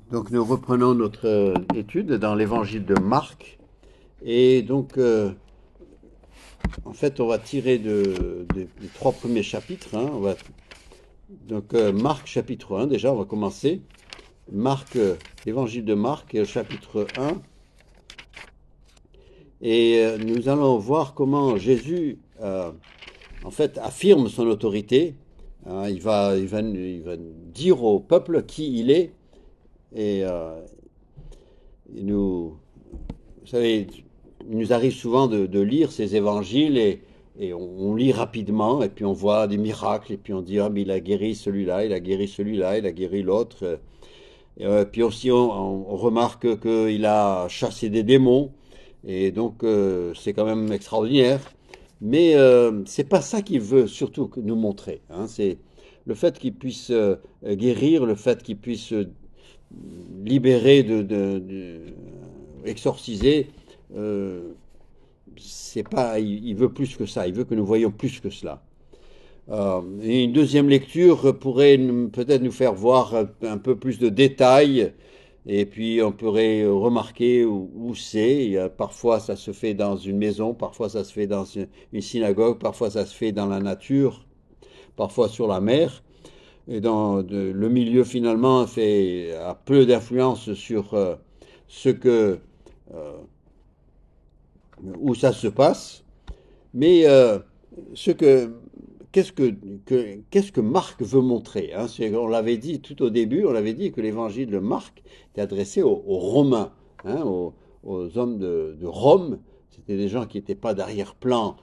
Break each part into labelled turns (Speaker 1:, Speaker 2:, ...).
Speaker 1: Donc nous reprenons notre étude dans l'évangile de Marc. Et donc, en fait, on va tirer des trois premiers chapitres. Marc chapitre 1, déjà, on va commencer. Marc, l'évangile de Marc, chapitre 1. Et nous allons voir comment Jésus, en fait, affirme son autorité. Il va dire au peuple qui il est. Et vous savez, il nous arrive souvent de lire ces évangiles et on lit rapidement et puis on voit des miracles et puis on dit ah mais il a guéri celui-là, il a guéri celui-là, il a guéri l'autre. Puis aussi on remarque qu'il a chassé des démons et donc c'est quand même extraordinaire. Mais c'est pas ça qu'il veut surtout nous montrer. C'est le fait qu'il puisse guérir, le fait qu'il puisse libérer, exorciser. C'est pas, il veut plus que ça. Il veut que nous voyions plus que cela. Et une deuxième lecture pourrait peut-être nous faire voir un peu plus de détails. Et puis on pourrait remarquer où c'est. Parfois ça se fait dans une maison, parfois ça se fait dans une synagogue, parfois ça se fait dans la nature, parfois sur la mer. Et le milieu finalement a peu d'influence sur ce que où ça se passe. Mais ce que qu'est-ce que Marc veut montrer, on l'avait dit tout au début, on l'avait dit que l'évangile de Marc était adressé aux Romains, aux hommes de Rome. C'était des gens qui n'étaient pas d'arrière-plan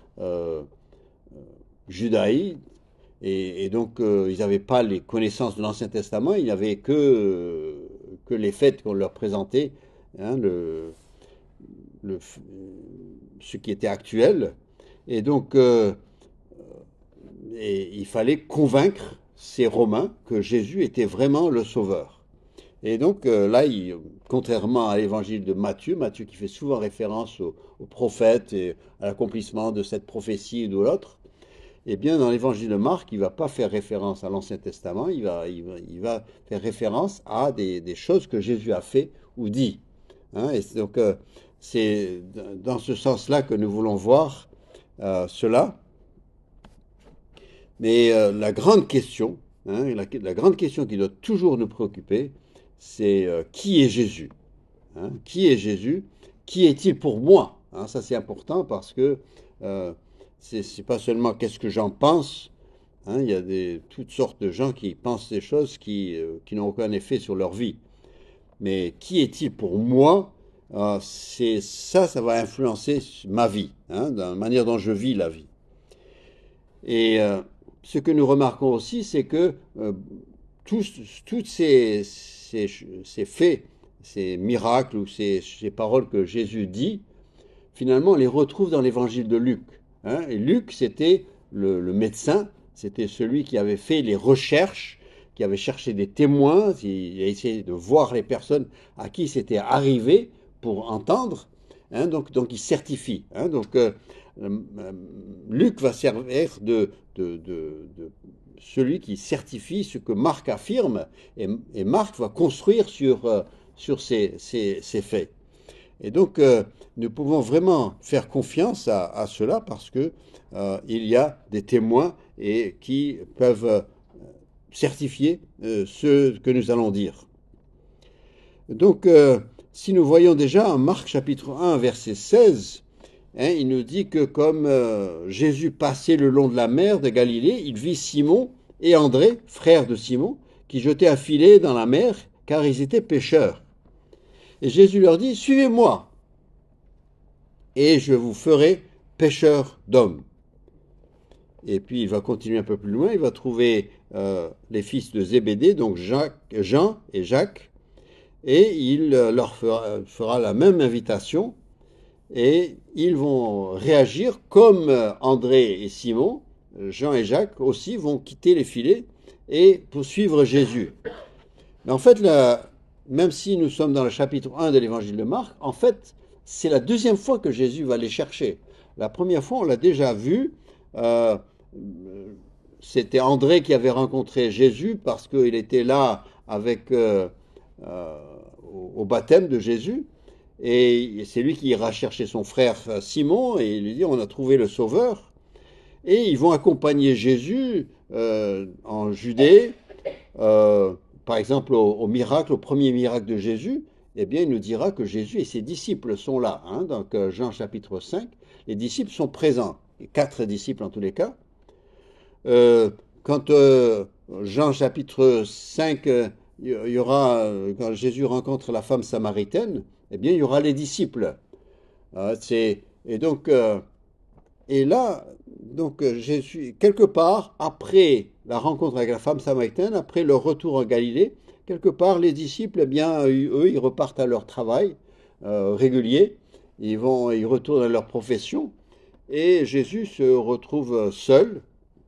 Speaker 1: judaïque. Et donc, ils n'avaient pas les connaissances de l'Ancien Testament, il n'y avait que les faits qu'on leur présentait, hein, le, ce qui était actuel. Et donc, il fallait convaincre ces Romains que Jésus était vraiment le Sauveur. Et donc là, contrairement à l'évangile de Matthieu, Matthieu qui fait souvent référence aux prophètes et à l'accomplissement de cette prophétie ou de l'autre, eh bien, dans l'évangile de Marc, il ne va pas faire référence à l'Ancien Testament, il va faire référence à des choses que Jésus a fait ou dit. Et donc, c'est dans ce sens-là que nous voulons voir cela. Mais la grande question, la grande question qui doit toujours nous préoccuper, c'est qui est Jésus, qui est Jésus? Qui est-il pour moi? Ça, c'est important parce que c'est pas seulement qu'est-ce que j'en pense. Il y a toutes sortes de gens qui pensent des choses qui n'ont aucun effet sur leur vie. Mais qui est-il pour moi? C'est ça va influencer ma vie, dans la manière dont je vis la vie. Et ce que nous remarquons aussi, c'est que toutes ces faits, ces miracles ou ces paroles que Jésus dit, finalement, on les retrouve dans l'évangile de Luc. Et Luc, c'était le médecin, c'était celui qui avait fait les recherches, qui avait cherché des témoins, il a essayé de voir les personnes à qui c'était arrivé pour entendre. Donc il certifie. Luc va servir de celui qui certifie ce que Marc affirme, et Marc va construire sur ces faits. Et donc, nous pouvons vraiment faire confiance à cela parce que il y a des témoins et qui peuvent certifier ce que nous allons dire. Donc, si nous voyons déjà en Marc chapitre 1, verset 16, il nous dit que comme Jésus passait le long de la mer de Galilée, il vit Simon et André, frères de Simon, qui jetaient un filet dans la mer car ils étaient pêcheurs. Et Jésus leur dit, suivez-moi, et je vous ferai pêcheurs d'hommes. Et puis il va continuer un peu plus loin, il va trouver les fils de Zébédée, donc Jean et Jacques, et il leur fera la même invitation, et ils vont réagir comme André et Simon, Jean et Jacques aussi vont quitter les filets et poursuivre Jésus. Mais en fait, même si nous sommes dans le chapitre 1 de l'évangile de Marc, en fait, c'est la deuxième fois que Jésus va les chercher. La première fois, on l'a déjà vu, c'était André qui avait rencontré Jésus parce qu'il était là avec au baptême de Jésus. Et c'est lui qui ira chercher son frère Simon et il lui dit on a trouvé le Sauveur. Et ils vont accompagner Jésus en Judée. Euh, Par exemple, au miracle, au premier miracle de Jésus, eh bien, il nous dira que Jésus et ses disciples sont là. Hein, donc, Jean chapitre 5, les disciples sont présents. Et 4 disciples en tous les cas. Euh, Quand Jean chapitre 5, il y aura, quand Jésus rencontre la femme samaritaine, eh bien, il y aura les disciples. Et donc, et là, donc, Jésus, quelque part, après la rencontre avec la femme samaritaine, après leur retour en Galilée, quelque part, les disciples, eh bien, eux, ils repartent à leur travail régulier. Ils retournent à leur profession. Et Jésus se retrouve seul.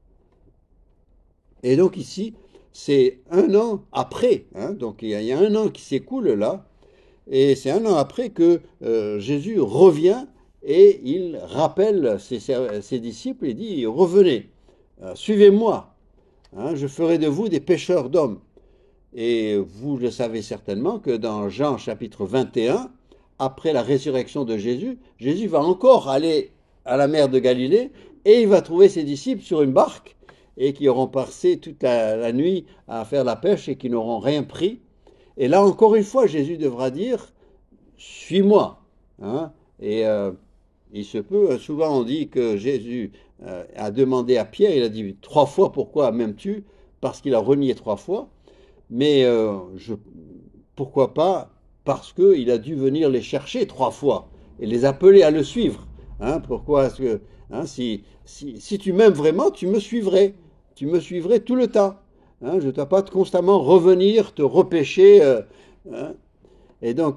Speaker 1: Et donc ici, c'est un an après, hein, donc il y a un an qui s'écoule là, et c'est un an après que Jésus revient et il rappelle ses disciples et dit, revenez, suivez-moi, hein, je ferai de vous des pêcheurs d'hommes. Et vous le savez certainement que dans Jean chapitre 21, après la résurrection de Jésus, Jésus va encore aller à la mer de Galilée et il va trouver ses disciples sur une barque et qui auront passé toute la nuit à faire la pêche et qui n'auront rien pris. Et là encore une fois, Jésus devra dire, suis-moi. Hein. Et il se peut, souvent on dit que Jésus a demandé à Pierre, il a dit 3 fois pourquoi m'aimes-tu? Parce qu'il a renié 3 fois. Mais pourquoi pas? Parce qu'il a dû venir les chercher 3 fois et les appeler à le suivre. Hein, pourquoi est-ce que hein, si tu m'aimes vraiment, tu me suivrais. Tu me suivrais tout le temps. Hein, je ne dois pas constamment revenir, te repêcher. Hein. Et donc,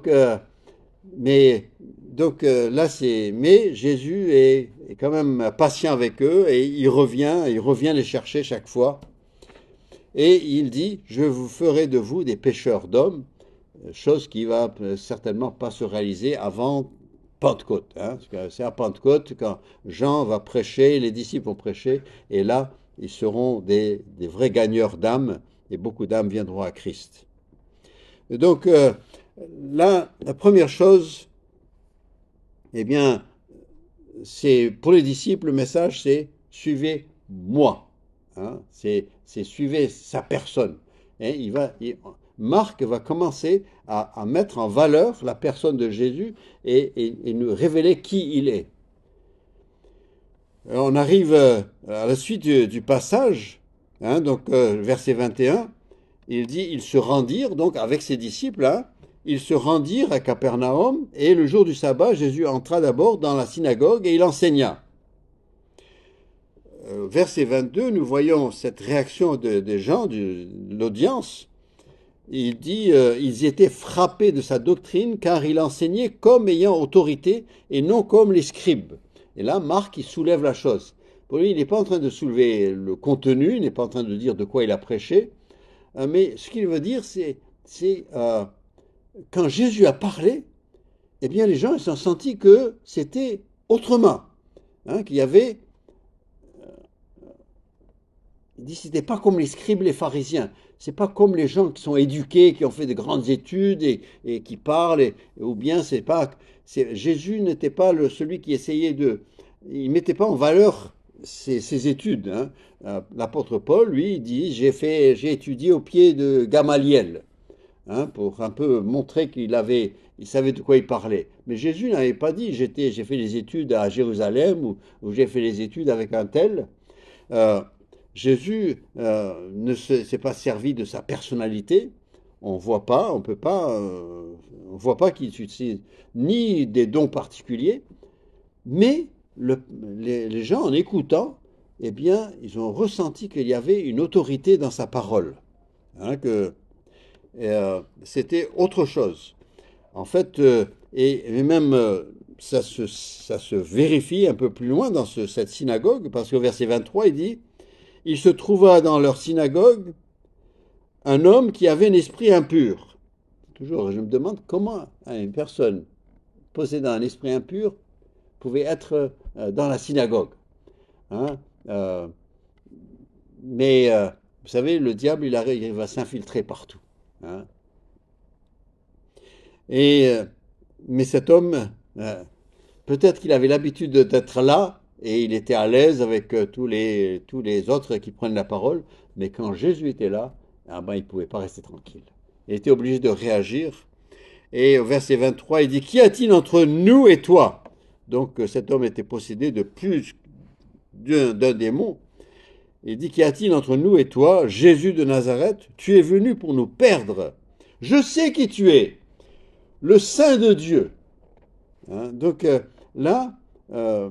Speaker 1: là, mais Jésus est quand même patient avec eux et il revient les chercher chaque fois. Et il dit, je vous ferai de vous des pêcheurs d'hommes, chose qui va certainement pas se réaliser avant Pentecôte. Hein, parce que c'est à Pentecôte quand Jean va prêcher, les disciples vont prêcher, et là, ils seront des vrais gagneurs d'âmes, et beaucoup d'âmes viendront à Christ. Et donc, là, la première chose, eh bien, c'est pour les disciples, le message, c'est suivez-moi. Hein, c'est suivez sa personne. Et Marc va commencer à mettre en valeur la personne de Jésus et nous révéler qui il est. On arrive à la suite du passage, hein, donc verset 21, il dit, ils se rendirent, donc avec ses disciples, hein, ils se rendirent à Capernaum, et le jour du sabbat, Jésus entra d'abord dans la synagogue et il enseigna. Verset 22, nous voyons cette réaction des gens, de l'audience. Il dit, ils étaient frappés de sa doctrine, car il enseignait comme ayant autorité, et non comme les scribes. Et là, Marc, il soulève la chose. Pour lui, il n'est pas en train de soulever le contenu, il n'est pas en train de dire de quoi il a prêché, mais ce qu'il veut dire, c'est quand Jésus a parlé, eh bien, les gens ils ont senti que c'était autrement, hein, qu'il y avait. Il dit, c'était pas comme les scribes, les pharisiens. C'est pas comme les gens qui sont éduqués, qui ont fait de grandes études et qui parlent, ou bien c'est pas. Jésus n'était pas celui qui essayait il mettait pas en valeur ses études. Hein. L'apôtre Paul, lui, il dit, j'ai étudié au pied de Gamaliel, hein, pour un peu montrer il savait de quoi il parlait. Mais Jésus n'avait pas dit, j'ai fait les études à Jérusalem ou j'ai fait les études avec un tel. Jésus ne s'est pas servi de sa personnalité. On voit pas, on peut pas, on voit pas qu'il utilise ni des dons particuliers, mais les gens en écoutant, eh bien, ils ont ressenti qu'il y avait une autorité dans sa parole, hein, que c'était autre chose. En fait, et même ça se vérifie un peu plus loin dans cette synagogue, parce qu'au verset 23, il dit, il se trouva dans leur synagogue un homme qui avait un esprit impur. Toujours, je me demande comment une personne possédant un esprit impur pouvait être dans la synagogue. Hein, mais vous savez, le diable, il va s'infiltrer partout. Hein. Et, mais cet homme, peut-être qu'il avait l'habitude d'être là et il était à l'aise avec tous les autres qui prennent la parole, mais quand Jésus était là, ah ben, il ne pouvait pas rester tranquille. Il était obligé de réagir. Et au verset 23, il dit, qu'y a-t-il entre nous et toi? Donc cet homme était possédé de plus d'un démon. Il dit, qu'y a-t-il entre nous et toi, Jésus de Nazareth? Tu es venu pour nous perdre. Je sais qui tu es, le Saint de Dieu. Hein, donc là, euh,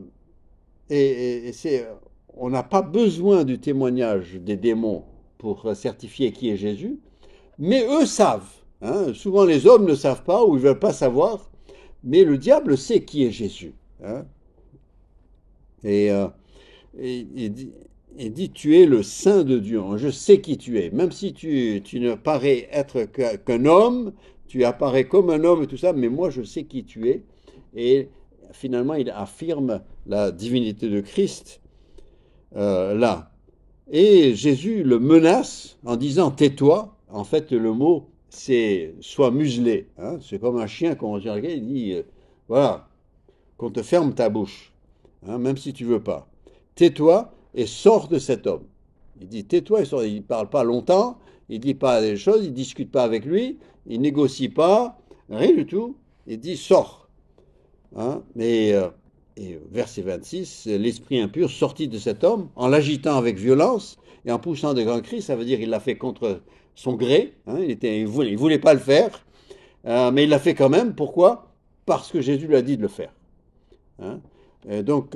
Speaker 1: on n'a pas besoin du témoignage des démons pour certifier qui est Jésus, mais eux savent. Hein. Souvent les hommes ne savent pas ou ils ne veulent pas savoir, mais le diable sait qui est Jésus. Hein. Et, euh, il dit, tu es le Saint de Dieu, je sais qui tu es. Même si tu ne parais être qu'un homme, tu apparais comme un homme et tout ça, mais moi je sais qui tu es. Et finalement, il affirme la divinité de Christ là. Et Jésus le menace en disant tais-toi. En fait, le mot c'est sois muselé. Hein. C'est comme un chien qu'on regarde, il dit voilà, qu'on te ferme ta bouche, hein, même si tu veux pas. Tais-toi et sors de cet homme. Il dit tais-toi et sors. Il ne parle pas longtemps, il ne dit pas des choses, il ne discute pas avec lui, il négocie pas, rien du tout. Il dit sors. Hein, et verset 26, l'esprit impur sortit de cet homme en l'agitant avec violence et en poussant de grands cris, ça veut dire qu'il l'a fait contre son gré, hein, il voulait pas le faire, mais il l'a fait quand même. Pourquoi? Parce que Jésus lui a dit de le faire. Hein. Donc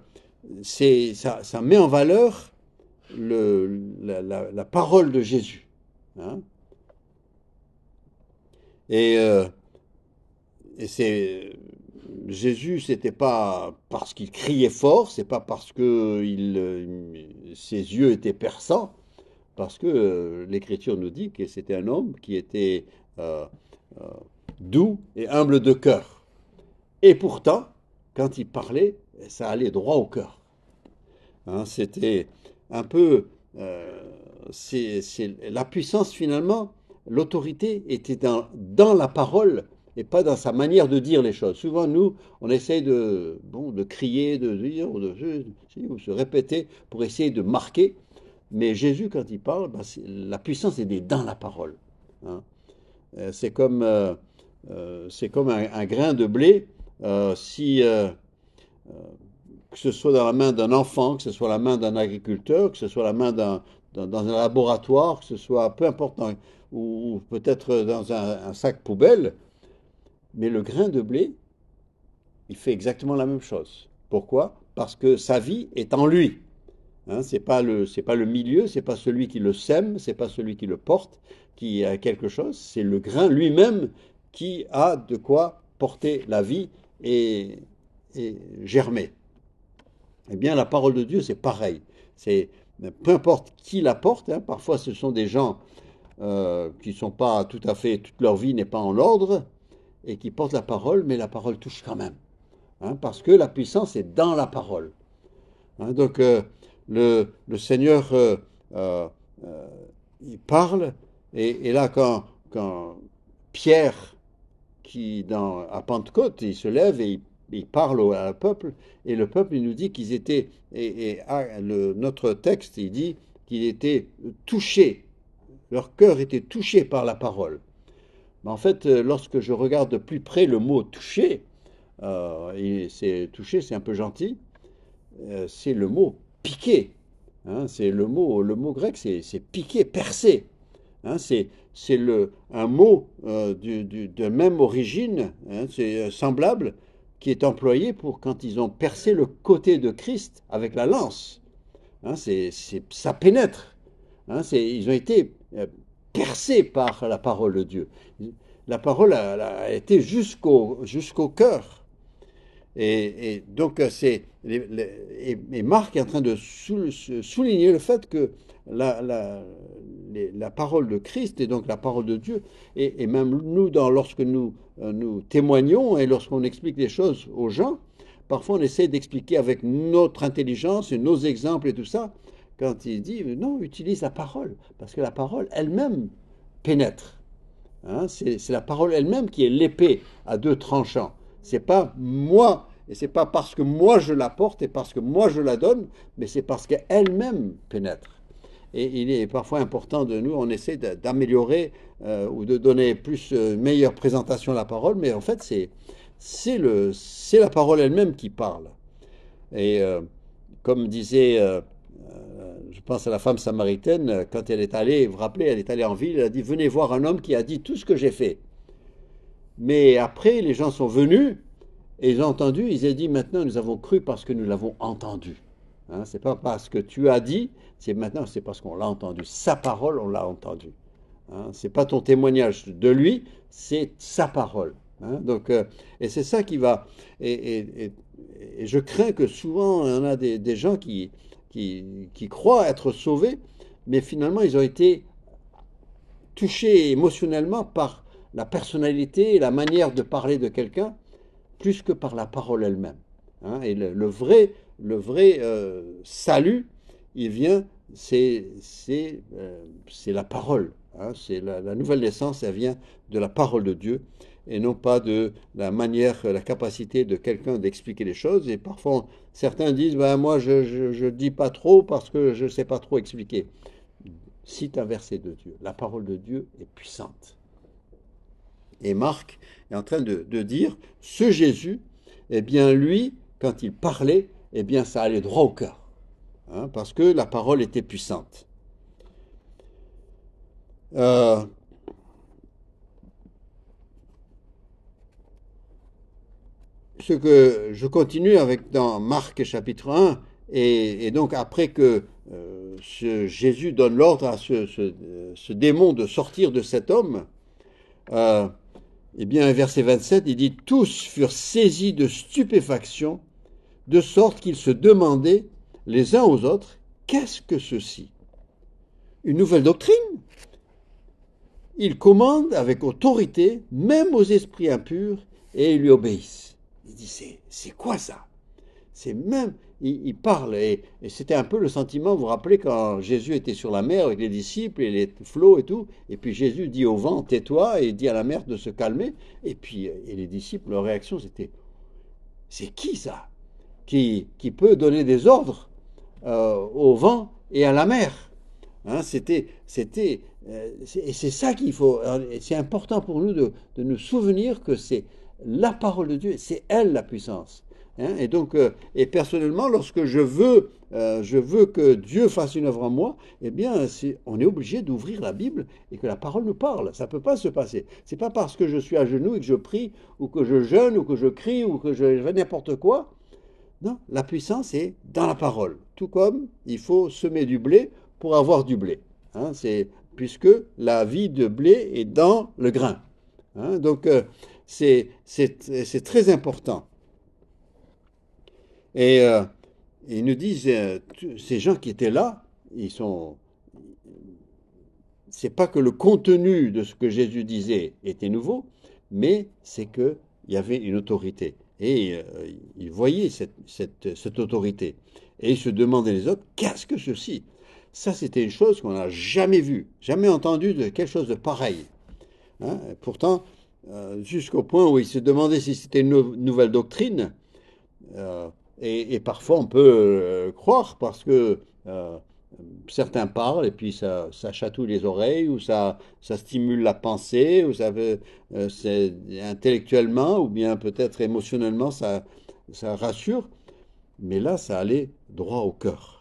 Speaker 1: ça met en valeur la parole de Jésus. Hein. Et, euh, et c'est Jésus, c'était pas parce qu'il criait fort, c'est pas parce que ses yeux étaient perçants, parce que l'Écriture nous dit que c'était un homme qui était euh, euh, doux et humble de cœur. Et pourtant, quand il parlait, ça allait droit au cœur. Hein, c'était un peu, c'est la puissance finalement, l'autorité était dans la parole et pas dans sa manière de dire les choses. Souvent, nous, on essaye de crier, de dire, ou se répéter pour essayer de marquer. Mais Jésus, quand il parle, ben, la puissance est dans la parole. Hein. C'est comme un grain de blé. Si euh, que ce soit dans la main d'un enfant, que ce soit la main d'un agriculteur, que ce soit la main dans un laboratoire, que ce soit peu importe, ou peut-être dans un sac poubelle, mais le grain de blé, il fait exactement la même chose. Pourquoi? Parce que sa vie est en lui. Hein, c'est pas le milieu, c'est pas celui qui le sème, c'est pas celui qui le porte, qui a quelque chose, c'est le grain lui-même qui a de quoi porter la vie et, et germer. Eh bien, la parole de Dieu, c'est pareil. C'est peu importe qui la porte. Hein, parfois, ce sont des gens qui ne sont pas tout à fait, toute leur vie n'est pas en ordre et qui portent la parole, mais la parole touche quand même. Hein, parce que la puissance est dans la parole. Hein, donc, le Seigneur, euh, il parle, et là, quand Pierre, à Pentecôte, il se lève et il parle au peuple, et le peuple, il nous dit qu'ils étaient, notre texte, il dit qu'ils étaient touchés, leur cœur était touché par la parole. Mais en fait, lorsque je regarde de plus près le mot touché, touché, c'est un peu gentil, c'est le mot piqué. Hein, c'est le mot grec, c'est piqué, percé. Hein, c'est un mot de même origine, hein, c'est semblable, qui est employé pour quand ils ont percé le côté de Christ avec la lance. Hein, ça pénètre. Hein, ils ont été percés par la parole de Dieu. La parole a été jusqu'au cœur. Et donc, et Marc est en train de souligner le fait que la parole de Christ et donc la parole de Dieu, et même nous, lorsque nous témoignons et lorsqu'on explique les choses aux gens, parfois on essaie d'expliquer avec notre intelligence et nos exemples et tout ça, quand il dit non, utilise la parole, parce que la parole elle-même pénètre. Hein, c'est la parole elle-même qui est l'épée à deux tranchants. C'est pas moi, et c'est pas parce que moi je la porte et parce que moi je la donne, mais c'est parce qu'elle-même pénètre. Et il est parfois important de nous, on essaie d'améliorer ou de donner plus meilleure présentation à la parole, mais en fait c'est la parole elle-même qui parle. Et comme disait, je pense à la femme samaritaine, quand elle est allée, vous vous rappelez, elle est allée en ville, elle a dit, venez voir un homme qui a dit tout ce que j'ai fait. Mais après, les gens sont venus et ils ont entendu, ils ont dit, maintenant nous avons cru parce que nous l'avons entendu. Hein, c'est pas parce que tu as dit, c'est maintenant, c'est parce qu'on l'a entendu. Sa parole, on l'a entendu. Hein, c'est pas ton témoignage de lui, c'est sa parole. Hein, donc, et c'est ça qui va. Et je crains que souvent, on a des gens qui croient être sauvés, mais finalement, ils ont été touchés émotionnellement par la personnalité et la manière de parler de quelqu'un, plus que par la parole elle-même. Hein, et le vrai salut, il vient, c'est la parole. Hein, c'est la nouvelle naissance, elle vient de la parole de Dieu et non pas de la manière, la capacité de quelqu'un d'expliquer les choses. Et parfois, certains disent, ben, moi, je dis pas trop parce que je ne sais pas trop expliquer. Cite un verset de Dieu. La parole de Dieu est puissante. Et Marc est en train de dire, ce Jésus, eh bien lui, quand il parlait, eh bien ça allait droit au cœur, hein, parce que la parole était puissante. Ce que je continue avec dans Marc chapitre 1, et donc après que Jésus donne l'ordre à ce démon de sortir de cet homme, eh bien, verset 27, il dit, tous furent saisis de stupéfaction, de sorte qu'ils se demandaient les uns aux autres, qu'est-ce que ceci? Une nouvelle doctrine? Il commande avec autorité, même aux esprits impurs, et ils lui obéissent. Il dit, c'est quoi ça? C'est même, il parle, et c'était un peu le sentiment, vous vous rappelez, quand Jésus était sur la mer avec les disciples et les flots et tout, et puis Jésus dit au vent, tais-toi, et il dit à la mer de se calmer, et puis et les disciples, leur réaction c'était, c'est qui ça qui peut donner des ordres au vent et à la mer? Hein, et c'est ça qu'il faut, c'est important pour nous de nous souvenir que c'est la parole de Dieu, c'est elle la puissance. Hein, et donc, et personnellement, lorsque je veux que Dieu fasse une œuvre en moi, eh bien, on est obligé d'ouvrir la Bible et que la parole nous parle. Ça ne peut pas se passer. C'est pas parce que je suis à genoux et que je prie, ou que je jeûne, ou que je crie, ou que je fais n'importe quoi. Non, la puissance est dans la parole. Tout comme il faut semer du blé pour avoir du blé. Hein, puisque la vie de blé est dans le grain. Hein, donc, c'est très important. Et ils nous disent, ces gens qui étaient là, c'est pas que le contenu de ce que Jésus disait était nouveau, mais c'est qu'il y avait une autorité. Et ils voyaient cette autorité. Et ils se demandaient les autres, qu'est-ce que ceci? Ça, c'était une chose qu'on n'a jamais vue, jamais entendue de quelque chose de pareil. Hein, pourtant, jusqu'au point où ils se demandaient si c'était une nouvelle doctrine, et parfois on peut croire parce que certains parlent et puis ça chatouille les oreilles ou ça stimule la pensée ou c'est intellectuellement ou bien peut-être émotionnellement ça rassure, mais là ça allait droit au cœur.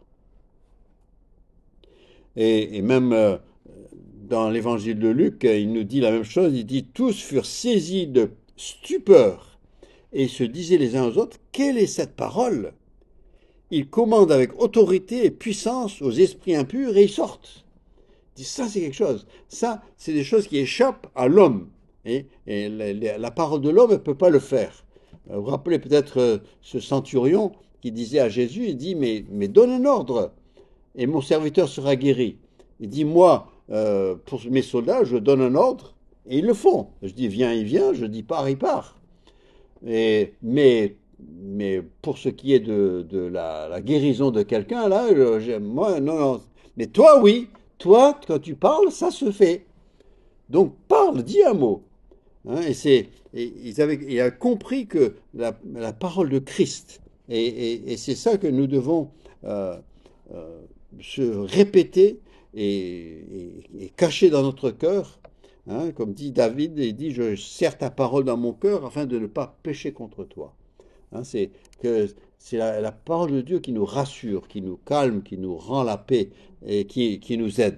Speaker 1: Et même dans l'évangile de Luc, il nous dit la même chose, il dit tous furent saisis de stupeur et se disaient les uns aux autres, quelle est cette parole? Ils commandent avec autorité et puissance aux esprits impurs et ils sortent. Ils disent, ça c'est quelque chose. Ça, c'est des choses qui échappent à l'homme. Et la parole de l'homme ne peut pas le faire. Vous vous rappelez peut-être ce centurion qui disait à Jésus, il dit, mais donne un ordre et mon serviteur sera guéri. Il dit, moi, pour mes soldats, je donne un ordre et ils le font. Je dis, viens, il vient, je dis, pars, il part. Mais pour ce qui est de la guérison de quelqu'un, là, moi, non. Mais toi, oui. Toi, quand tu parles, ça se fait. Donc parle, dis un mot. Hein, il a compris que la parole de Christ, et c'est ça que nous devons euh, euh, se répéter et cacher dans notre cœur. Hein, comme dit David, il dit, je serre ta parole dans mon cœur afin de ne pas pécher contre toi. Hein, c'est la parole de Dieu qui nous rassure, qui nous calme, qui nous rend la paix et qui nous aide.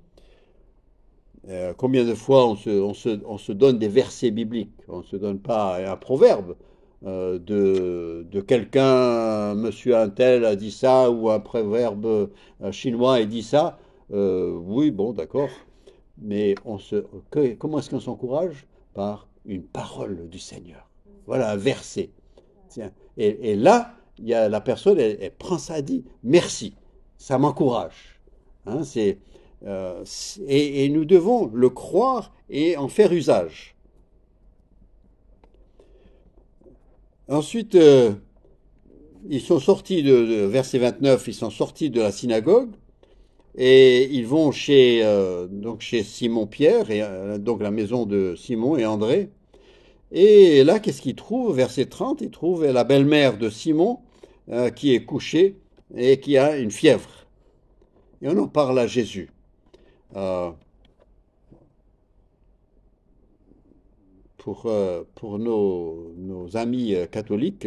Speaker 1: Combien de fois on se donne des versets bibliques, on ne se donne pas un proverbe de quelqu'un, monsieur un tel a dit ça, ou un proverbe chinois a dit ça. Oui, bon, d'accord. Mais comment est-ce qu'on s'encourage? Par une parole du Seigneur. Voilà un verset. Tiens. Et là, il y a la personne, elle prend ça, elle dit merci, ça m'encourage. Hein, et nous devons le croire et en faire usage. Ensuite, ils sont sortis verset 29, ils sont sortis de la synagogue et ils vont chez Simon-Pierre, et donc la maison de Simon et André. Et là, qu'est-ce qu'ils trouvent? Verset 30, ils trouvent la belle-mère de Simon qui est couchée et qui a une fièvre. Et on en parle à Jésus. Euh, pour nos amis catholiques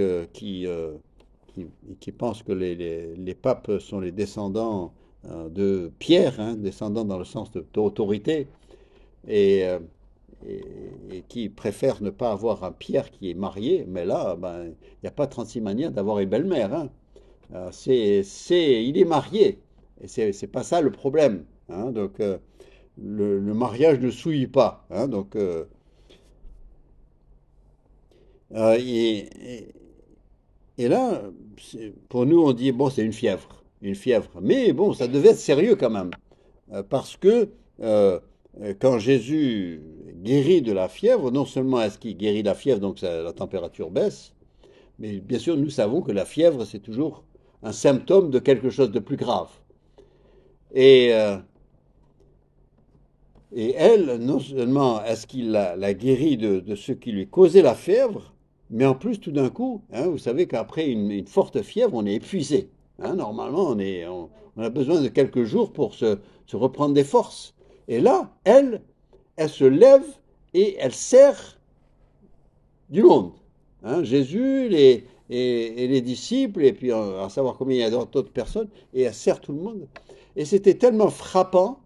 Speaker 1: qui pensent que les papes sont les descendants de Pierre, hein, descendants dans le sens d'autorité, et, euh, et, et qui préfèrent ne pas avoir un Pierre qui est marié, mais là, ben, il n'y a pas 36 manières d'avoir une belle-mère. Hein. Il est marié, et c'est pas ça le problème. Hein, donc, le mariage ne souille pas. Hein, donc, Euh, et, et- et là, pour nous, on dit, bon, c'est une fièvre. Une fièvre. Mais bon, ça devait être sérieux quand même. Parce que euh, quand Jésus guérit de la fièvre, non seulement est-ce qu'il guérit la fièvre, donc la température baisse, mais bien sûr, nous savons que la fièvre, c'est toujours un symptôme de quelque chose de plus grave. Et, euh, et elle, non seulement est-ce qu'il la guérit de ce qui lui causait la fièvre, mais en plus, tout d'un coup, hein, vous savez qu'après une forte fièvre, on est épuisé. Hein, normalement, on a besoin de quelques jours pour se reprendre des forces. Et là, elle se lève et elle sert du monde. Hein, Jésus et les disciples, et puis à savoir combien il y a d'autres personnes, et elle sert tout le monde. Et c'était tellement frappant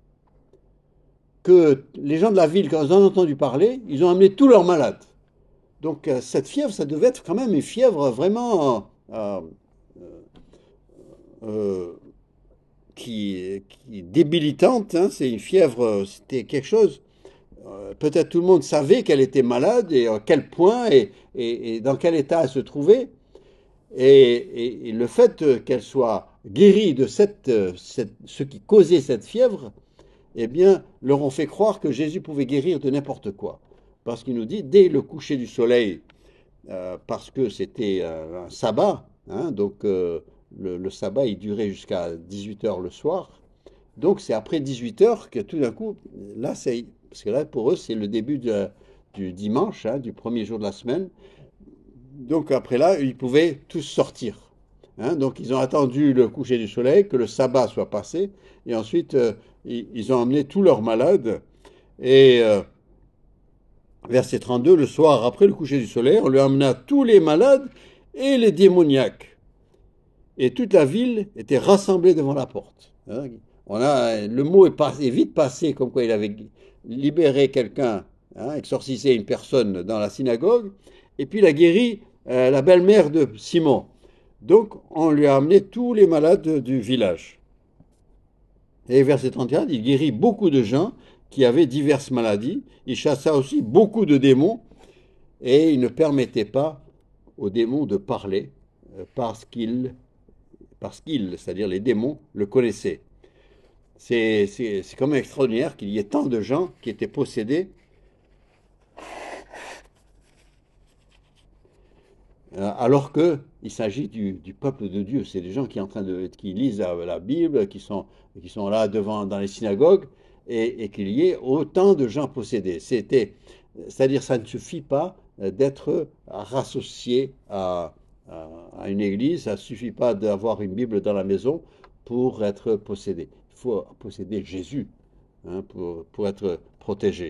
Speaker 1: que les gens de la ville, quand ils en ont entendu parler, ils ont amené tous leurs malades. Donc cette fièvre, ça devait être quand même une fièvre vraiment euh, qui est débilitante. Hein. C'est une fièvre, c'était quelque chose. Peut-être tout le monde savait qu'elle était malade et à quel point et dans quel état elle se trouvait. Et le fait qu'elle soit guérie de ce qui causait cette fièvre, eh bien, leur ont fait croire que Jésus pouvait guérir de n'importe quoi. Parce qu'il nous dit, dès le coucher du soleil, parce que c'était un sabbat, hein, donc le sabbat il durait jusqu'à 18 heures le soir. Donc c'est après 18 heures que tout d'un coup, là, parce que là pour eux c'est le début du dimanche, hein, du premier jour de la semaine. Donc après là, ils pouvaient tous sortir. Hein, donc ils ont attendu le coucher du soleil, que le sabbat soit passé, et ensuite ils ont emmené tous leurs malades. Et verset 32, le soir après le coucher du soleil, on lui amena tous les malades et les démoniaques. Et toute la ville était rassemblée devant la porte. Hein. Le mot est vite passé, comme quoi il avait libéré quelqu'un, hein, exorcisé une personne dans la synagogue, et puis il a guéri la belle-mère de Simon. Donc on lui a amené tous les malades du village. Et verset 31, il guérit beaucoup de gens qui avaient diverses maladies. Il chassa aussi beaucoup de démons et il ne permettait pas aux démons de parler parce qu'ils, c'est-à-dire les démons, le connaissaient. C'est quand même extraordinaire qu'il y ait tant de gens qui étaient possédés alors qu'il s'agit du peuple de Dieu. C'est des gens qui lisent la Bible, qui sont là devant dans les synagogues, et qu'il y ait autant de gens possédés. C'est-à-dire, ça ne suffit pas d'être rassocié à une église, ça ne suffit pas d'avoir une Bible dans la maison pour être possédé. Il faut posséder Jésus, hein, pour être protégé.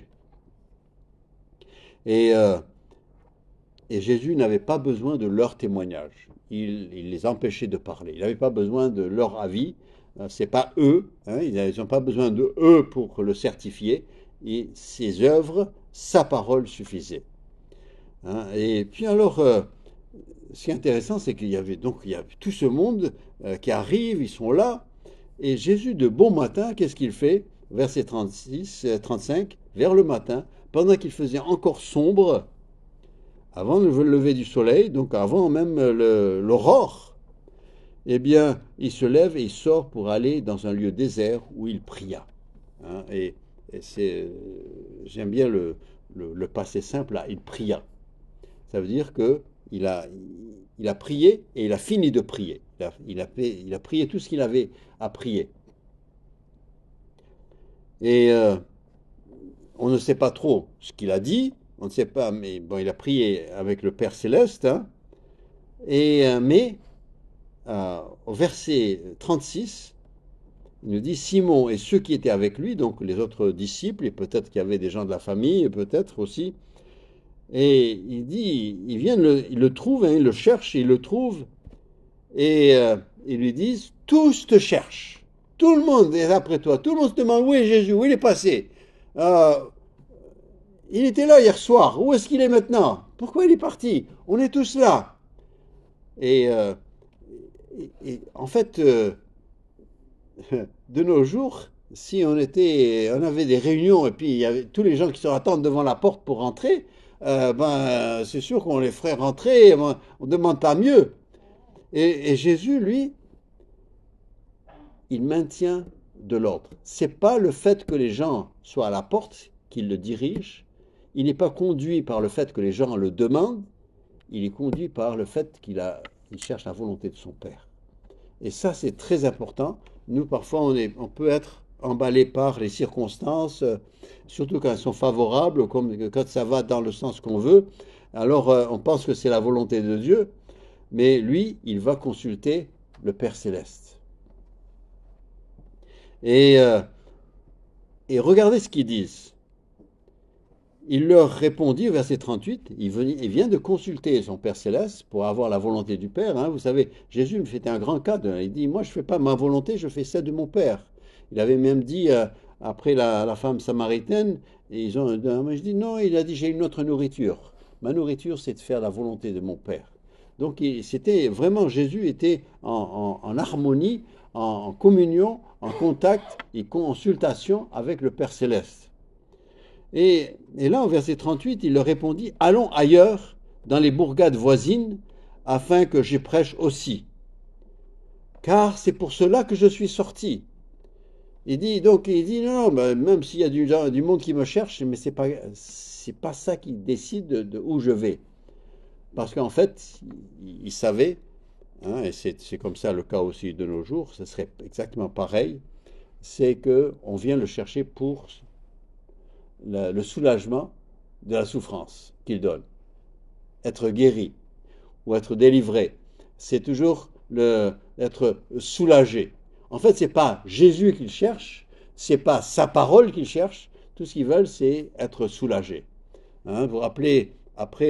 Speaker 1: Et, euh, et Jésus n'avait pas besoin de leur témoignage. Il les empêchait de parler. Il n'avait pas besoin de leur avis. C'est pas eux, hein, ils n'ont pas besoin de eux pour le certifier. Et ses œuvres, sa parole suffisait. Hein. Et puis alors, ce qui est intéressant, c'est qu'il y avait tout ce monde qui arrive, ils sont là. Et Jésus, de bon matin, qu'est-ce qu'il fait? Verset 36, 35, vers le matin, pendant qu'il faisait encore sombre, avant le lever du soleil, donc avant même l'aurore, eh bien, il se lève et il sort pour aller dans un lieu désert où il pria. Hein, j'aime bien le passé simple là, il pria. Ça veut dire que il a prié et il a fini de prier. Il a prié tout ce qu'il avait à prier. Et on ne sait pas trop ce qu'il a dit, on ne sait pas, mais bon, il a prié avec le Père Céleste, hein, mais au verset 36, il nous dit Simon et ceux qui étaient avec lui, donc les autres disciples, et peut-être qu'il y avait des gens de la famille, peut-être aussi, et il dit, ils le trouvent, hein, ils le cherchent, ils le trouvent, et ils lui disent, tous te cherchent, tout le monde est après toi, tout le monde se demande où est Jésus, où il est passé. Il était là hier soir, où est-ce qu'il est maintenant? Pourquoi il est parti? On est tous là. Et, en fait, de nos jours, si on avait des réunions et puis il y avait tous les gens qui se attendent devant la porte pour rentrer, c'est sûr qu'on les ferait rentrer, on ne demande pas mieux. Et Jésus, lui, il maintient de l'ordre. C'est pas le fait que les gens soient à la porte qui le dirige. Il n'est pas conduit par le fait que les gens le demandent. Il est conduit par le fait qu'il cherche la volonté de son Père. Et ça, c'est très important. Nous, parfois, on peut être emballé par les circonstances, surtout quand elles sont favorables, comme quand ça va dans le sens qu'on veut. Alors, on pense que c'est la volonté de Dieu, mais lui, il va consulter le Père Céleste. Et regardez ce qu'ils disent. Il leur répondit au verset 38, il vient de consulter son Père Céleste pour avoir la volonté du Père. Hein. Vous savez, Jésus me fait un grand cas. Il dit, moi je ne fais pas ma volonté, je fais celle de mon Père. Il avait même dit, après la femme samaritaine, et je dis non, il a dit, j'ai une autre nourriture. Ma nourriture, c'est de faire la volonté de mon Père. Donc c'était vraiment, Jésus était en harmonie, en communion, en contact et consultation avec le Père Céleste. Et là, au verset 38, il leur répondit, allons ailleurs, dans les bourgades voisines, afin que j'y prêche aussi. Car c'est pour cela que je suis sorti. Il dit, non, même s'il y a du monde qui me cherche, mais c'est pas ça qui décide de où je vais. Parce qu'en fait, il savait, hein, et c'est comme ça le cas aussi de nos jours, ce serait exactement pareil, c'est qu'on vient le chercher pour le soulagement de la souffrance qu'il donne. Être guéri ou être délivré, c'est toujours être soulagé. En fait, c'est pas Jésus qu'il cherche, c'est pas sa parole qu'il cherche. Tout ce qu'ils veulent, c'est être soulagé. Hein, vous vous rappelez, après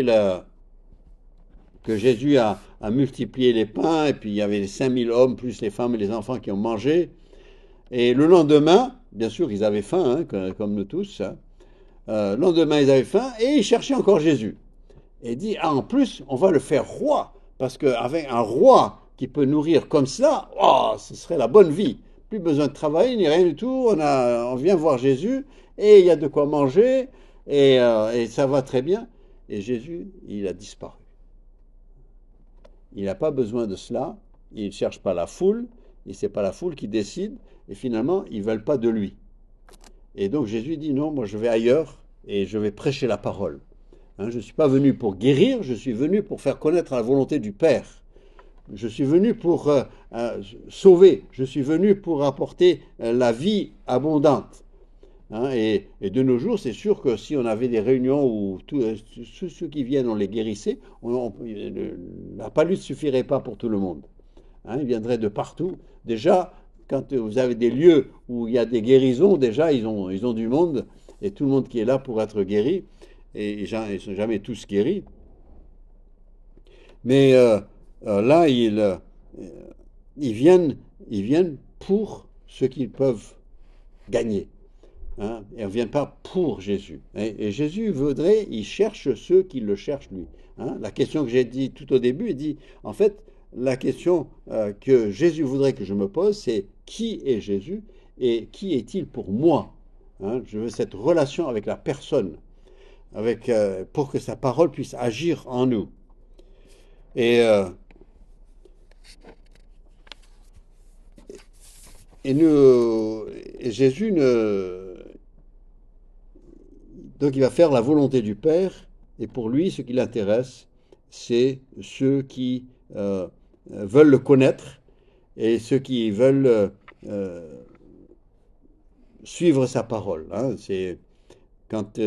Speaker 1: que Jésus a multiplié les pains, et puis il y avait les 5000 hommes, plus les femmes et les enfants qui ont mangé. Et le lendemain, bien sûr, ils avaient faim, hein, comme nous tous, hein. Le lendemain, ils avaient faim et ils cherchaient encore Jésus. Et il dit, en plus, on va le faire roi, parce qu'avec un roi qui peut nourrir comme cela, oh, ce serait la bonne vie. Plus besoin de travailler, ni rien du tout. On vient voir Jésus et il y a de quoi manger et ça va très bien. Et Jésus, il a disparu. Il n'a pas besoin de cela. Il ne cherche pas la foule. Et c'est pas la foule qui décide. Et finalement, ils ne veulent pas de lui. Et donc Jésus dit non, moi je vais ailleurs et je vais prêcher la parole. Hein, je ne suis pas venu pour guérir, je suis venu pour faire connaître la volonté du Père. Je suis venu pour sauver, je suis venu pour apporter la vie abondante. hein. Et de nos jours, c'est sûr que si on avait des réunions où tous ceux qui viennent, on les guérissait, la palude ne suffirait pas pour tout le monde, hein. Ils viendraient de partout. Déjà, quand vous avez des lieux où il y a des guérisons, déjà, ils ont du monde, et tout le monde qui est là pour être guéri, et ils ne sont jamais tous guéris. Mais là, ils viennent, ils viennent pour ce qu'ils peuvent gagner, hein, et on ne vient pas pour Jésus. Et Jésus voudrait, il cherche ceux qui le cherchent lui, hein. La question que j'ai dit tout au début, il dit, en fait, la question que Jésus voudrait que je me pose, c'est qui est Jésus et qui est-il pour moi, hein. Je veux cette relation avec la personne, pour que sa parole puisse agir en nous. Et, euh, et, nous, et Jésus donc il va faire la volonté du Père, et pour lui, ce qui l'intéresse, c'est ceux qui veulent le connaître et ceux qui veulent suivre sa parole, hein. C'est quand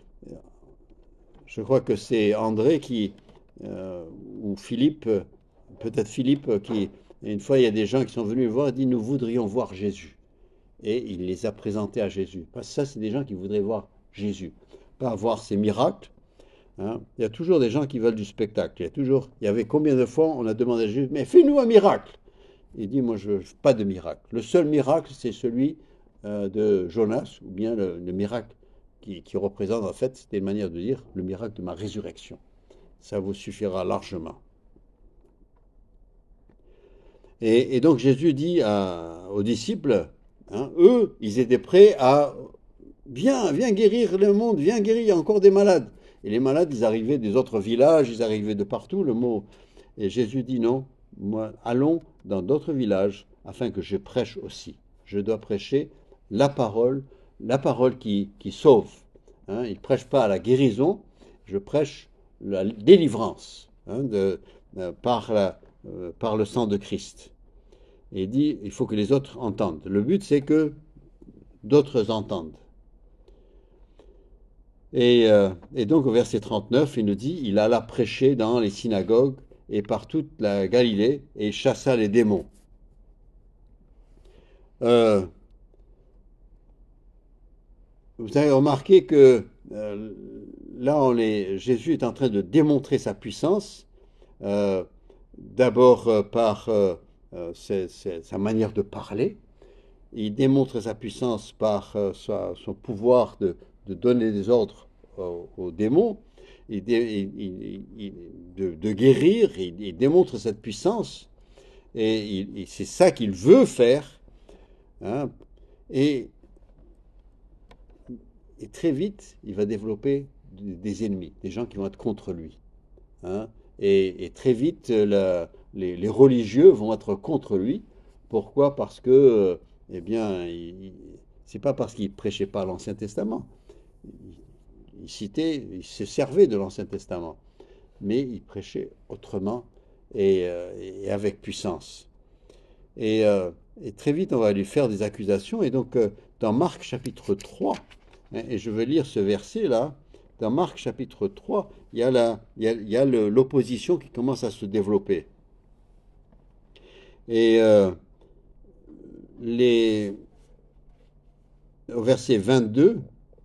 Speaker 1: je crois que c'est André ou Philippe, peut-être Philippe, une fois il y a des gens qui sont venus me voir et dit nous voudrions voir Jésus. Et il les a présentés à Jésus. Parce que ça, c'est des gens qui voudraient voir Jésus, pas voir ses miracles, hein. Il y a toujours des gens qui veulent du spectacle. Il y avait combien de fois on a demandé à Jésus, mais fais-nous un miracle. Il dit, moi, je veux pas de miracle. Le seul miracle, c'est celui de Jonas, ou bien le miracle qui représente, en fait, c'était une manière de dire, le miracle de ma résurrection. Ça vous suffira largement. Et donc Jésus dit aux disciples, hein, eux, ils étaient prêts à viens guérir le monde, viens guérir, il y a encore des malades. Et les malades, ils arrivaient des autres villages, ils arrivaient de partout, le mot. Et Jésus dit non, moi, allons dans d'autres villages afin que je prêche aussi. Je dois prêcher la parole qui sauve, hein. Il ne prêche pas à la guérison, je prêche la délivrance, hein, par le sang de Christ. Et il dit, il faut que les autres entendent. Le but, c'est que d'autres entendent. Et donc au verset 39, il nous dit, il alla prêcher dans les synagogues et par toute la Galilée et chassa les démons. Euh, Vous avez remarqué que là, Jésus est en train de démontrer sa puissance, euh, d'abord par sa manière de parler. Il démontre sa puissance par son pouvoir de donner des ordres aux démons, de guérir. Il démontre cette puissance et c'est ça qu'il veut faire, hein. Et, et très vite, il va développer des ennemis, des gens qui vont être contre lui, hein. Et très vite, les religieux vont être contre lui. Pourquoi? Parce que, eh bien, c'est pas parce qu'il prêchait pas l'Ancien Testament. Il se servait de l'Ancien Testament, mais il prêchait autrement et avec puissance. Et, euh, et très vite, on va lui faire des accusations. Et donc, dans Marc chapitre 3, hein, et je vais lire ce verset-là, dans Marc chapitre 3, il y a l'opposition qui commence à se développer. Et au verset 22,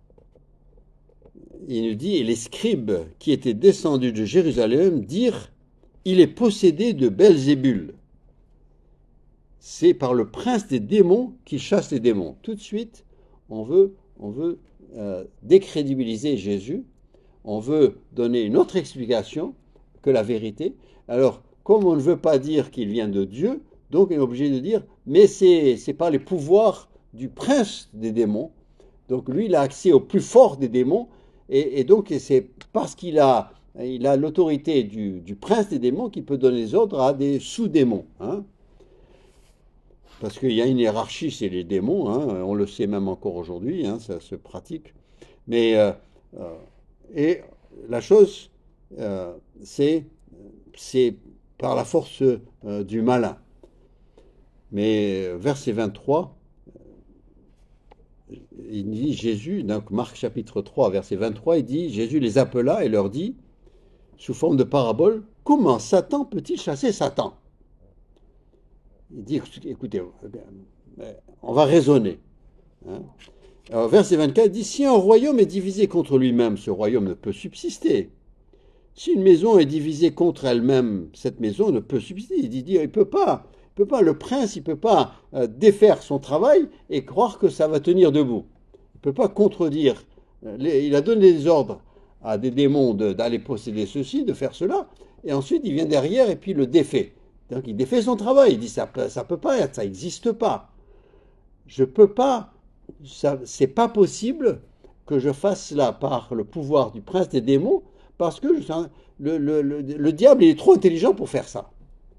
Speaker 1: il nous dit, et les scribes qui étaient descendus de Jérusalem dirent, il est possédé de Belzébul. C'est par le prince des démons qu'il chasse les démons. Tout de suite, on veut décrédibiliser Jésus, on veut donner une autre explication que la vérité. Alors, comme on ne veut pas dire qu'il vient de Dieu, donc on est obligé de dire, mais c'est pas les pouvoirs du prince des démons. Donc lui, il a accès au plus fort des démons, et donc c'est parce qu'il a l'autorité du prince des démons qu'il peut donner des ordres à des sous-démons, hein. Parce qu'il y a une hiérarchie chez les démons, hein, on le sait même encore aujourd'hui, hein, ça se pratique. Mais euh, et la chose, c'est par la force du malin. Mais verset 23, il dit Jésus, donc Marc chapitre 3, verset 23, il dit, Jésus les appela et leur dit, sous forme de parabole, comment Satan peut-il chasser Satan? Il dit, écoutez, on va raisonner. Hein. Alors, verset 24 il dit, si un royaume est divisé contre lui-même, ce royaume ne peut subsister. Si une maison est divisée contre elle-même, cette maison ne peut subsister. Il dit, il peut pas. Le prince, il peut pas défaire son travail et croire que ça va tenir debout. Il peut pas contredire. Il a donné des ordres à des démons d'aller posséder ceci, de faire cela, et ensuite il vient derrière et puis le défait. Donc il défait son travail. Il dit ça peut pas être, ça n'existe pas. Je peux pas. C'est pas possible que je fasse cela par le pouvoir du prince des démons, parce que le diable il est trop intelligent pour faire ça.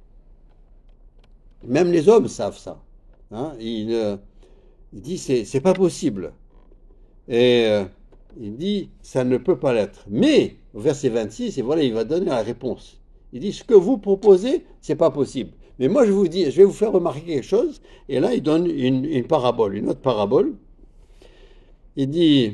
Speaker 1: Même les hommes savent ça. Hein. Il dit c'est pas possible. Et il dit ça ne peut pas l'être. Mais au verset 26, et voilà, il va donner la réponse. Il dit ce que vous proposez, c'est pas possible. Mais moi je vais vous faire remarquer quelque chose. Et là il donne une parabole, une autre parabole. Il dit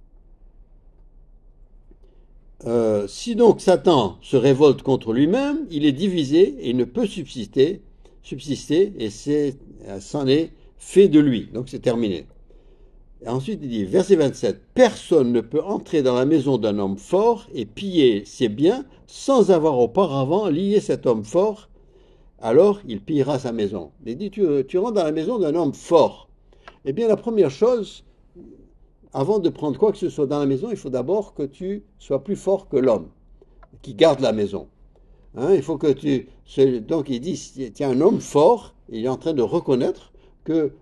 Speaker 1: si donc Satan se révolte contre lui-même, il est divisé et il ne peut subsister, et c'en est fait de lui. Donc c'est terminé. Et ensuite il dit, verset 27, personne ne peut entrer dans la maison d'un homme fort et piller ses biens sans avoir auparavant lié cet homme fort, alors il pillera sa maison. Il dit, tu rentres dans la maison d'un homme fort. Eh bien la première chose, avant de prendre quoi que ce soit dans la maison, il faut d'abord que tu sois plus fort que l'homme qui garde la maison. Hein, il faut que donc il dit, tiens, un homme fort, il est en train de reconnaître que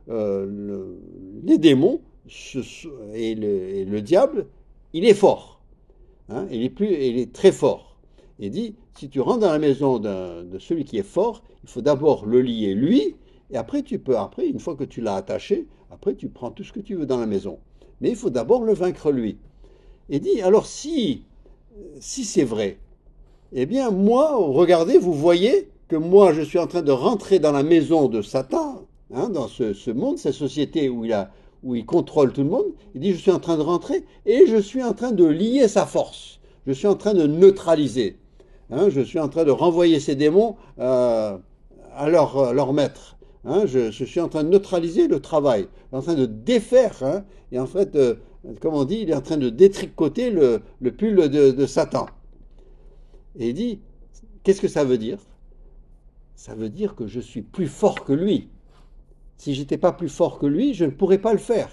Speaker 1: les démons et le diable, il est fort. Hein, il est très fort. Il dit, si tu rentres dans la maison de celui qui est fort, il faut d'abord le lier lui, et après une fois que tu l'as attaché, après tu prends tout ce que tu veux dans la maison. Mais il faut d'abord le vaincre lui. Et dit, alors si c'est vrai, eh bien moi, regardez, vous voyez que moi je suis en train de rentrer dans la maison de Satan, hein, dans ce monde, cette société où il contrôle tout le monde. Il dit, je suis en train de rentrer et je suis en train de lier sa force. Je suis en train de neutraliser. Hein, je suis en train de renvoyer ces démons à leur maître. Hein, je suis en train de neutraliser le travail, en train de défaire. Hein, et en fait, comme on dit, il est en train de détricoter le pull de Satan. Et il dit, qu'est-ce que ça veut dire? Ça veut dire que je suis plus fort que lui. Si j'étais pas plus fort que lui, je ne pourrais pas le faire.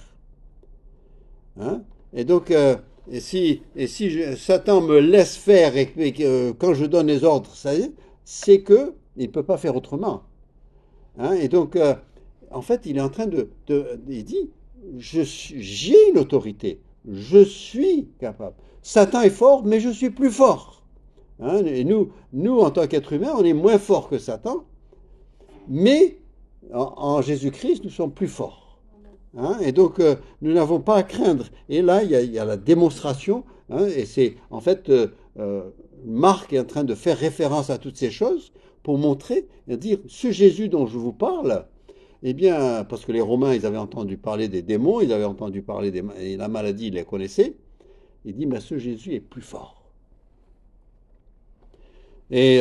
Speaker 1: Hein? Et donc, si Satan me laisse faire et quand je donne les ordres, c'est que il ne peut pas faire autrement. Hein? Et donc, en fait, il est en train il dit, j'ai une autorité, je suis capable. Satan est fort, mais je suis plus fort. Hein? Et nous, en tant qu'êtres humains, on est moins fort que Satan, mais en Jésus-Christ, nous sommes plus forts. Hein? Et donc, nous n'avons pas à craindre. Et là, il y a la démonstration, hein? Et c'est, en fait, Marc est en train de faire référence à toutes ces choses pour montrer, et dire, ce Jésus dont je vous parle, eh bien, parce que les Romains, ils avaient entendu parler des démons, ils avaient entendu parler de la maladie, ils les connaissaient. Il dit, mais ce Jésus est plus fort. Et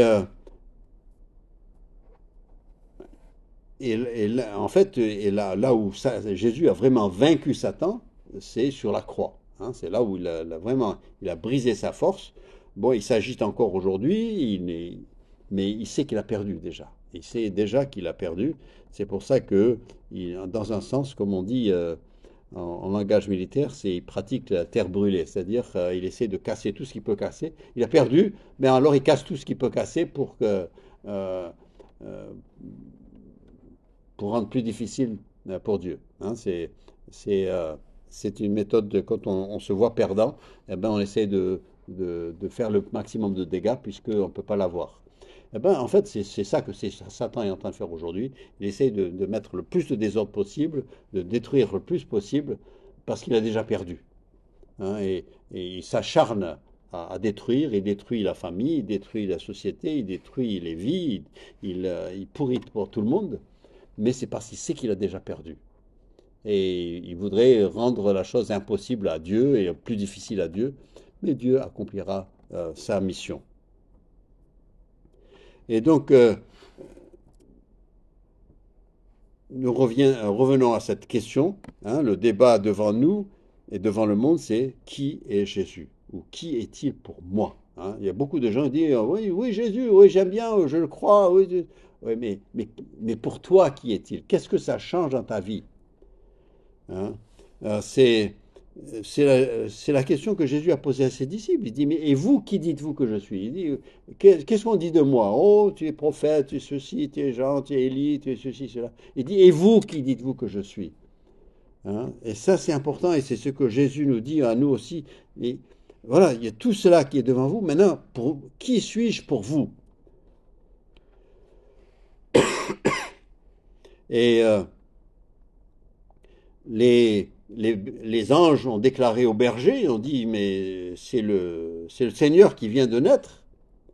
Speaker 1: là, en fait, là où Jésus a vraiment vaincu Satan, c'est sur la croix. Hein, c'est là où il a brisé sa force. Bon, il s'agite encore aujourd'hui, mais il sait qu'il a perdu déjà. Il sait déjà qu'il a perdu. C'est pour ça que, dans un sens, comme on dit en langage militaire, il pratique la terre brûlée. C'est-à-dire qu'il essaie de casser tout ce qu'il peut casser. Il a perdu, mais alors il casse tout ce qu'il peut casser pour rendre plus difficile pour Dieu. Hein, c'est une méthode quand on se voit perdant, eh ben on essaie de faire le maximum de dégâts puisqu'on ne peut pas l'avoir. Eh ben, en fait, c'est ça que Satan est en train de faire aujourd'hui. Il essaie de mettre le plus de désordre possible, de détruire le plus possible, parce qu'il a déjà perdu. Hein, et il s'acharne à détruire, il détruit la famille, il détruit la société, il détruit les vies, il pourrit pour tout le monde, mais c'est parce qu'il sait qu'il a déjà perdu. et il voudrait rendre la chose impossible à Dieu et plus difficile à Dieu, mais Dieu accomplira sa mission. Et donc, revenons à cette question, hein, le débat devant nous et devant le monde, c'est qui est Jésus? Ou qui est-il pour moi? Hein? Il y a beaucoup de gens qui disent oui, oui, Jésus, oui, j'aime bien, je le crois. Oui, oui, mais pour toi, qui est-il? Qu'est-ce que ça change dans ta vie? Hein? C'est c'est la question que Jésus a posée à ses disciples. Il dit, mais et vous, qui dites-vous que je suis? Il dit, qu'est-ce qu'on dit de moi? Oh, tu es prophète, tu es ceci, tu es Jean, tu es Élie, tu es ceci, cela. Il dit, et vous, qui dites-vous que je suis? Hein? Et ça, c'est important, et c'est ce que Jésus nous dit à nous aussi. Et voilà, il y a tout cela qui est devant vous. Maintenant, qui suis-je pour vous? Et les anges ont déclaré aux bergers, ils ont dit, mais c'est le Seigneur qui vient de naître.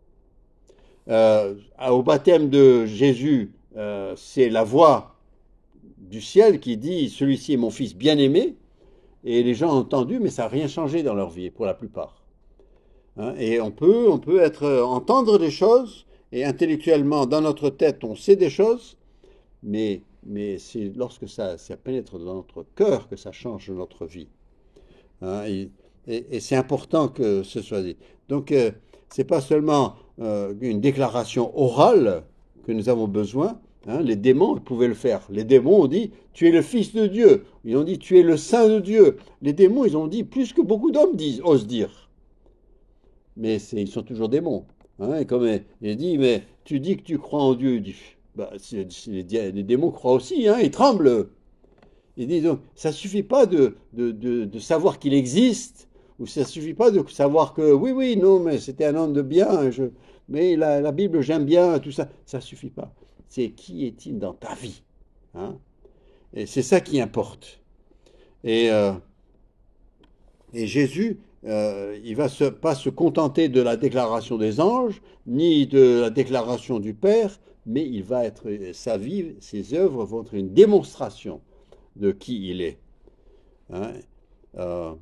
Speaker 1: Au baptême de Jésus, c'est la voix du ciel qui dit, celui-ci est mon fils bien-aimé, et les gens ont entendu, mais ça n'a rien changé dans leur vie, pour la plupart. Hein, et on peut entendre des choses, et intellectuellement, dans notre tête, on sait des choses, mais c'est lorsque ça pénètre dans notre cœur que ça change notre vie. Hein, et c'est important que ce soit dit. Donc, c'est pas seulement une déclaration orale que nous avons besoin. Hein, les démons ils pouvaient le faire. Les démons ont dit, tu es le Fils de Dieu. Ils ont dit, tu es le Saint de Dieu. Les démons, ils ont dit plus que beaucoup d'hommes osent dire. Mais ils sont toujours démons. Hein, et comme il dit, mais tu dis que tu crois en Dieu. Il dit, bah, les démons croient aussi, hein, ils tremblent. Il dit donc, ça suffit pas de savoir qu'il existe, ou ça suffit pas de savoir que oui, oui, non, mais c'était un homme de bien, mais la Bible, j'aime bien, tout ça. Ça suffit pas. C'est qui est-il dans ta vie? Hein? Et c'est ça qui importe. Et, euh, et Jésus, il va pas se contenter de la déclaration des anges, ni de la déclaration du Père, mais il va être, sa vie, ses œuvres vont être une démonstration de qui il est. Hein. Euh,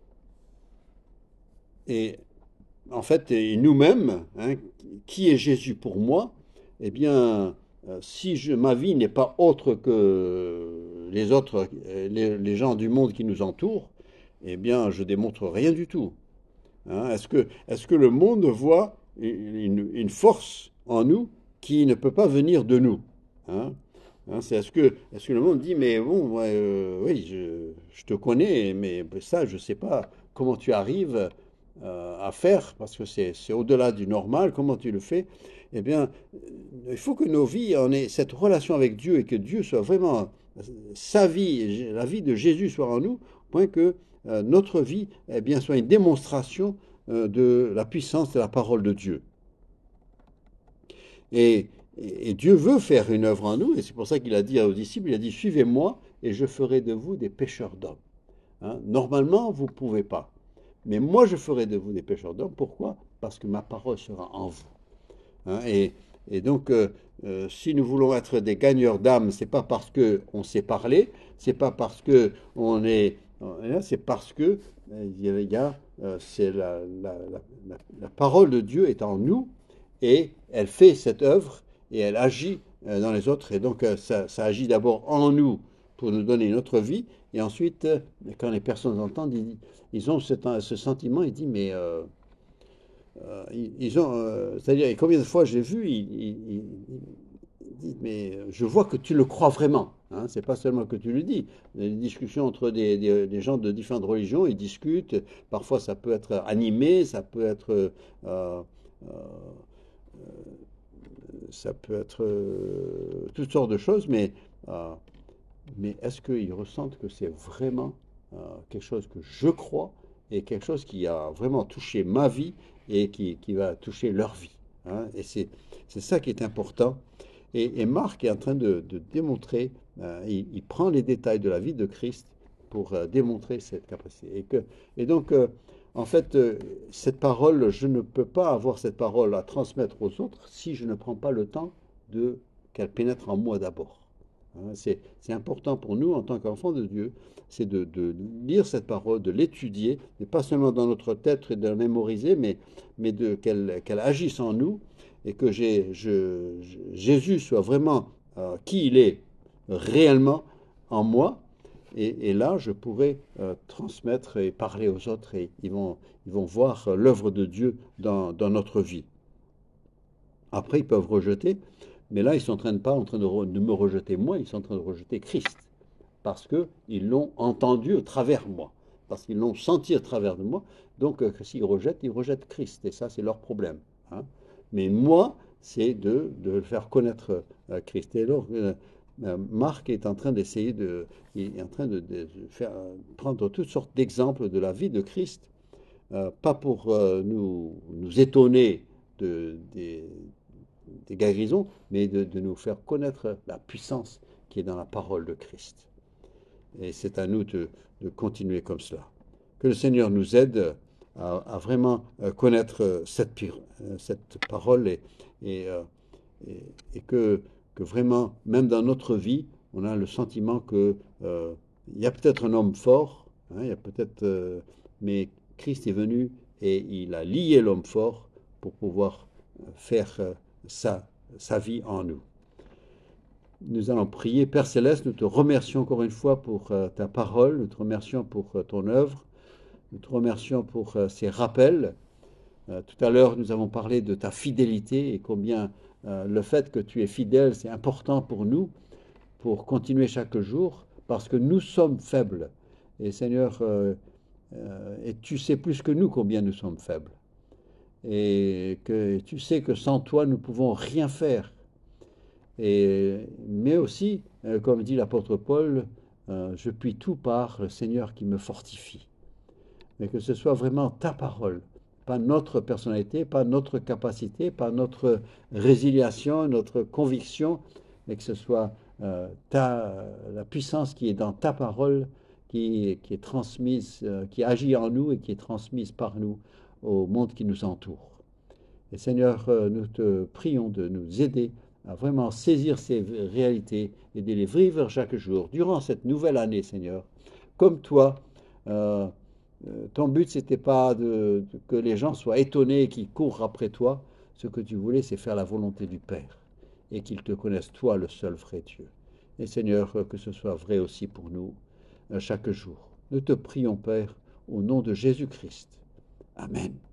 Speaker 1: et en fait, et nous-mêmes, hein, qui est Jésus pour moi? Eh bien, si ma vie n'est pas autre que les autres, les gens du monde qui nous entourent, eh bien, je démontre rien du tout. Hein. Est-ce que le monde voit une force en nous qui ne peut pas venir de nous? Hein? Hein, est-ce que le monde dit, mais bon, moi, oui, je te connais, mais ça, je ne sais pas comment tu arrives à faire, parce que c'est au-delà du normal, comment tu le fais? Eh bien, il faut que nos vies, on ait cette relation avec Dieu et que Dieu soit vraiment, sa vie, la vie de Jésus soit en nous, au point que notre vie, eh bien, soit une démonstration de la puissance de la parole de Dieu. Et, et Dieu veut faire une œuvre en nous, et c'est pour ça qu'il a dit aux disciples, il a dit, suivez-moi et je ferai de vous des pêcheurs d'hommes. Hein? Normalement, vous ne pouvez pas. Mais moi, je ferai de vous des pêcheurs d'hommes. Pourquoi? Parce que ma parole sera en vous. Hein? Et donc, si nous voulons être des gagneurs d'âme, c'est pas parce qu'on sait parler, c'est pas parce que on est, c'est parce que c'est la parole de Dieu est en nous et elle fait cette œuvre et elle agit dans les autres. Et donc, ça agit d'abord en nous pour nous donner notre vie. Et ensuite, quand les personnes entendent, ils ont ce sentiment, ils disent, mais ils ont, c'est-à-dire, et combien de fois j'ai vu, ils disent, mais je vois que tu le crois vraiment. Hein, c'est pas seulement que tu le dis. Les discussions entre des gens de différentes religions, ils discutent. Parfois, ça peut être animé, euh, ça peut être toutes sortes de choses, mais est-ce qu'ils ressentent que c'est vraiment quelque chose que je crois et quelque chose qui a vraiment touché ma vie et qui va toucher leur vie? Hein? Et c'est ça qui est important. Et Marc est en train de démontrer, il prend les détails de la vie de Christ pour démontrer cette capacité. Et donc, en fait, cette parole, je ne peux pas avoir cette parole à transmettre aux autres si je ne prends pas le temps de qu'elle pénètre en moi d'abord. Hein. C'est important pour nous en tant qu'enfants de Dieu, c'est de lire cette parole, de l'étudier, et pas seulement dans notre tête et de la mémoriser, mais qu'elle agisse en nous et que Jésus soit vraiment qui il est réellement en moi. Et là, je pourrai transmettre et parler aux autres et ils vont voir l'œuvre de Dieu dans notre vie. Après, ils peuvent rejeter, mais là, ils ne sont pas en train de me rejeter moi, ils sont en train de rejeter Christ. Parce qu'ils l'ont entendu au travers de moi, parce qu'ils l'ont senti au travers de moi. Donc, s'ils rejettent, ils rejettent Christ, et ça, c'est leur problème. Hein. Mais moi, c'est de faire connaître Christ. Et alors, Marc est en train d'essayer il est en train de faire, prendre toutes sortes d'exemples de la vie de Christ, pas pour nous étonner des guérisons, mais de nous faire connaître la puissance qui est dans la parole de Christ. Et c'est à nous de continuer comme cela. Que le Seigneur nous aide à vraiment connaître cette parole et, euh, et que vraiment, même dans notre vie, on a le sentiment que il y a peut-être un homme fort, hein, il y a peut-être, mais Christ est venu et il a lié l'homme fort pour pouvoir faire sa vie en nous. Nous allons prier. Père Céleste, nous te remercions encore une fois pour ta parole, nous te remercions pour ton œuvre, nous te remercions pour ces rappels. Tout à l'heure, nous avons parlé de ta fidélité et combien le fait que tu es fidèle, c'est important pour nous, pour continuer chaque jour, parce que nous sommes faibles. Et Seigneur, et tu sais plus que nous combien nous sommes faibles. Et que tu sais que sans toi, nous ne pouvons rien faire. Mais aussi, comme dit l'apôtre Paul, je puis tout par le Seigneur qui me fortifie. Mais que ce soit vraiment ta parole, pas notre personnalité, pas notre capacité, pas notre résiliation, notre conviction, mais que ce soit la puissance qui est dans ta parole, qui est transmise, qui agit en nous et qui est transmise par nous au monde qui nous entoure. Et Seigneur, nous te prions de nous aider à vraiment saisir ces réalités et de les vivre chaque jour, durant cette nouvelle année, Seigneur. Comme toi, euh, ton but, c'était pas que les gens soient étonnés et qu'ils courent après toi. Ce que tu voulais, c'est faire la volonté du Père et qu'ils te connaissent, toi, le seul vrai Dieu. Et Seigneur, que ce soit vrai aussi pour nous chaque jour. Nous te prions, Père, au nom de Jésus-Christ. Amen.